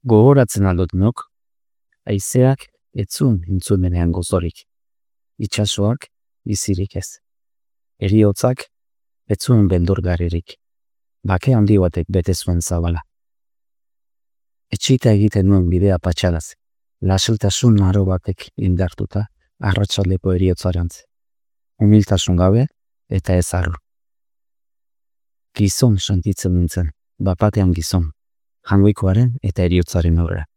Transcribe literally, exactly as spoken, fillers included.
Gogoratzen aldut nok, haizeak etzun intzumenean gozorik, itsasoak bizirik ez. Heriotzak etzuen beldurgarririk, bake handi batek bete zuen zabala. Etxita egiten nuen bidea patxadaz, lasiltasun aro batek indartuta arratsaldeko heriotzarantz. Humiltasun gabe eta ez harro. Gizon sentitzen nintzen, bapatean gizon, jangoikoaren eta heriotzaren aurrera.